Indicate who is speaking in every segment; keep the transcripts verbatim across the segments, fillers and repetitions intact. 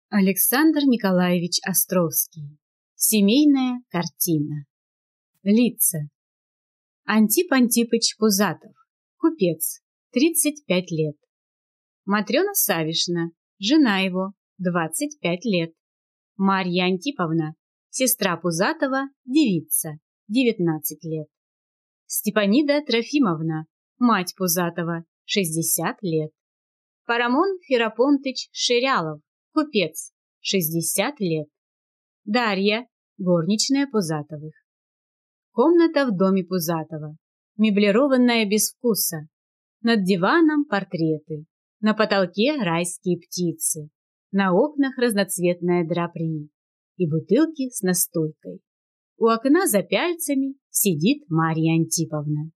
Speaker 1: Александр Николаевич Островский. Семейная картина. Лица. Антип Антипыч Пузатов. Купец. тридцать пять лет. Матрена Савишна. Жена его. двадцать пять лет. Марья Антиповна. Сестра Пузатова. Девица. девятнадцать лет. Степанида Трофимовна. Мать Пузатова. шестьдесят лет. Парамон Ферапонтыч Ширялов. Купец. шестьдесят лет. Дарья. Горничная Пузатовых. Комната в доме Пузатова. Меблированная без вкуса. Над диваном портреты. На потолке райские птицы. На окнах разноцветная драпри. И бутылки с настойкой. У окна за пяльцами сидит Марья Антиповна.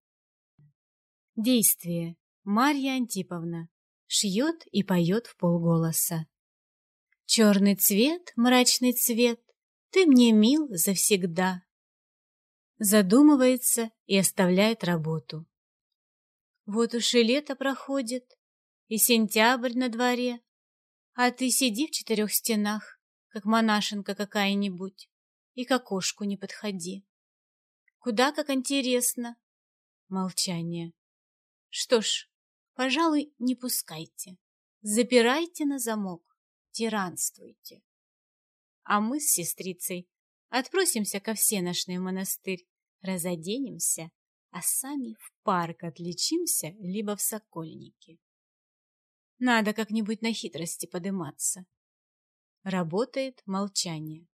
Speaker 1: Действие. Марья Антиповна шьет и поет вполголоса. Черный цвет, мрачный цвет, ты мне мил завсегда. Задумывается и оставляет работу. Вот уж и лето проходит, и сентябрь на дворе, а ты сиди в четырех стенах, как монашенка какая-нибудь, и к окошку не подходи. Куда как интересно. Молчание. Что ж, пожалуй, не пускайте. Запирайте на замок, тиранствуйте. А мы с сестрицей отпросимся ко всеношный монастырь, разоденемся, а сами в парк отличимся, либо в Сокольники. Надо как-нибудь на хитрости подыматься. Работает молчание.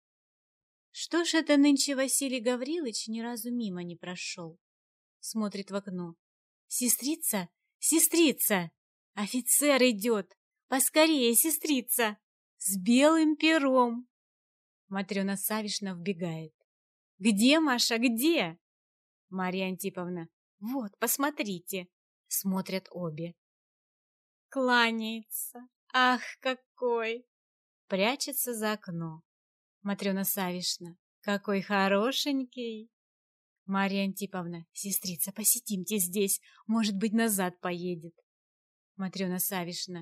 Speaker 1: Что ж это нынче Василий Гаврилович ни разу мимо не прошел? Смотрит в окно. Сестрица, сестрица, офицер идет, поскорее, сестрица, с белым пером. Матрена Савишна вбегает. Где, Маша, где? Марья Антиповна. Вот, посмотрите. Смотрят обе. Кланяется. Ах, какой! Прячется за окно. Матрена Савишна. Какой хорошенький. Марья Антиповна. Сестрица, посидимте здесь, может быть, назад поедет. Матрена Савишна.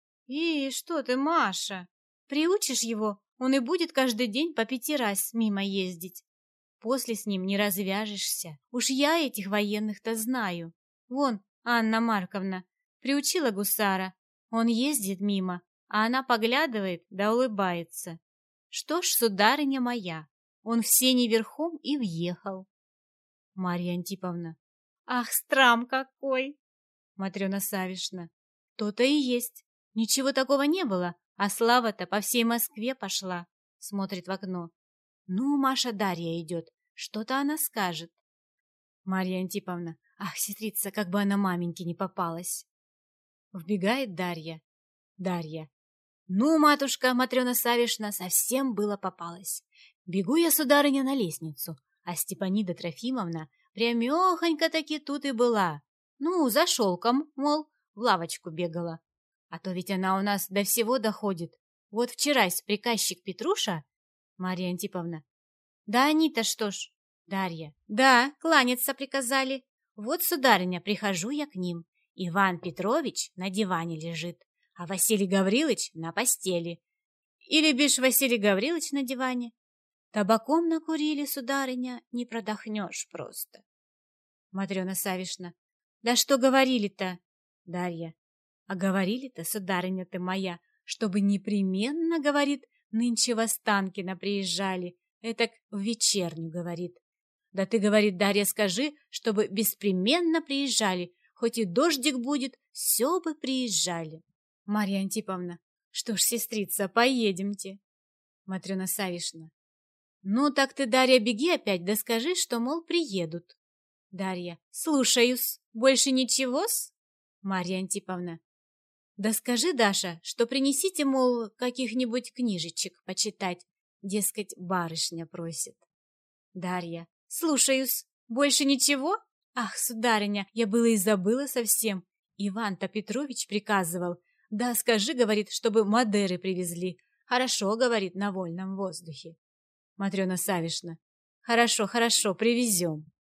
Speaker 1: И что ты, Маша? Приучишь его, он и будет каждый день по пяти раз мимо ездить. После с ним не развяжешься. Уж я этих военных-то знаю. Вон, Анна Марковна, приучила гусара. Он ездит мимо, а она поглядывает да улыбается. Что ж, сударыня моя, он в сени верхом и въехал. Марья Антиповна. Ах, страм какой! Матрена Савишна. То-то и есть. Ничего такого не было, а слава-то по всей Москве пошла. Смотрит в окно. Ну, Маша, Дарья идет. Что-то она скажет. Марья Антиповна. Ах, сестрица, как бы она маменьке не попалась. Вбегает Дарья. Дарья. Ну, матушка, Матрена Савишна, совсем было попалась. Бегу я, сударыня, на лестницу, а Степанида Трофимовна прямехонько-таки тут и была. Ну, за шелком, мол, в лавочку бегала. А то ведь она у нас до всего доходит. Вот вчерась приказчик Петруша... Марья Антиповна. Да они-то что ж? Дарья. Да, кланяться приказали. Вот, сударыня, прихожу я к ним. Иван Петрович на диване лежит, а Василий Гаврилович на постели. Или бишь Василий Гаврилович на диване. Табаком накурили, сударыня, не продохнешь просто. Матрена Савишна. Да что говорили-то? Дарья. А говорили-то, сударыня ты моя, чтобы непременно, говорит, нынче в Останкино приезжали, этак в вечерню, говорит. Да ты, говорит, Дарья, скажи, чтобы беспременно приезжали, хоть и дождик будет, все бы приезжали. Марья Антиповна. Что ж, сестрица, поедемте. Матрена Савишна. Ну, так ты, Дарья, беги опять, да скажи, что, мол, приедут. Дарья. Слушаюсь. Больше ничего-с? Марья Антиповна. Да скажи, Даша, что принесите, мол, каких-нибудь книжечек почитать, дескать, барышня просит. Дарья. Слушаюсь. Больше ничего? Ах, сударыня, я было и забыла совсем. Иван-то Петрович приказывал. Да, скажи, говорит, чтобы Мадеры привезли. Хорошо, говорит, на вольном воздухе. Матрена Савишна. Хорошо, хорошо, привезем.